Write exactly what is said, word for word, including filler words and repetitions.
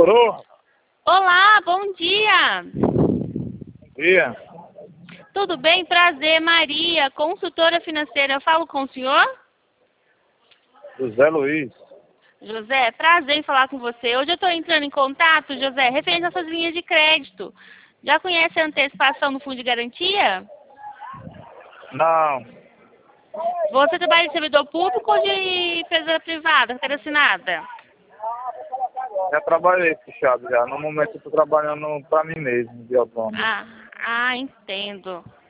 Coroa? Olá, bom dia. Bom dia. Tudo bem? Prazer, Maria, consultora financeira. Eu falo com o senhor? José Luiz. José, prazer em falar com você. Hoje eu estou entrando em contato, José, referente às suas linhas de crédito. Já conhece a antecipação no fundo de garantia? Não. Você trabalha em servidor público ou de empresa privada, carteira assinada? Já trabalhei fechado já. No momento eu estou trabalhando para mim mesmo, de autônomo. Ah, ah, entendo.